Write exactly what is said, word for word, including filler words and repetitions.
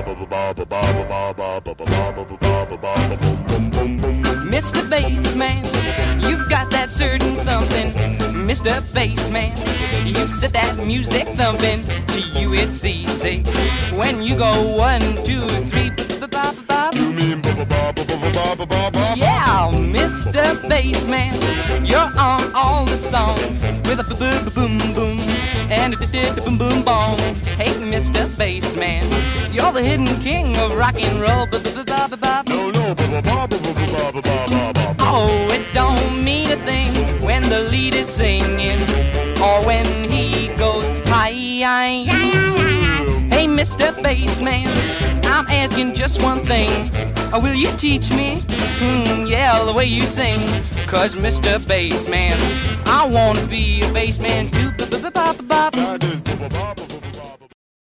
Mister Bassman, you've got that certain something. Mister Bassman, you set that music thumping. To you it's easy when you go one, two, three. You mean yeah, Mister Bassman, you're on all the songs with a boom boom boom and a boom boom boom. Hey, Mister Bassman, you're the hidden king of rock and roll. No, no. Oh, it don't mean a thing when the lead is singing or when he goes hi. Hey, Mister Bassman, I'm asking just one thing. Uh, will you teach me? Hmm, yeah, the way you sing. Cause Mister Bassman, I wanna be a bassman too.